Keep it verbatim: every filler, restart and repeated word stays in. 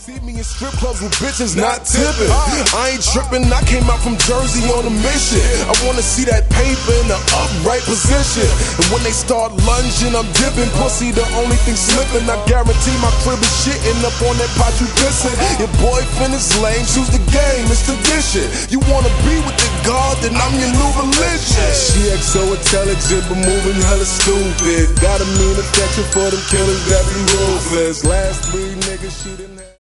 see me in strip clubs with bitches not tipping. I ain't tripping, I came out from Jersey on a mission. I wanna see that paper in the upright position. And when they start lunging, I'm dipping. Pussy the only thing slipping. I guarantee my crib is shitting up on that pot you pissing. Your boyfriend is lame, choose the game, it's tradition. You wanna be with the God, then I'm your new religion. She acts so intelligent, but moving hella stupid. Got a mean affection for them killers that be ruthless. Last three niggas she didn't have.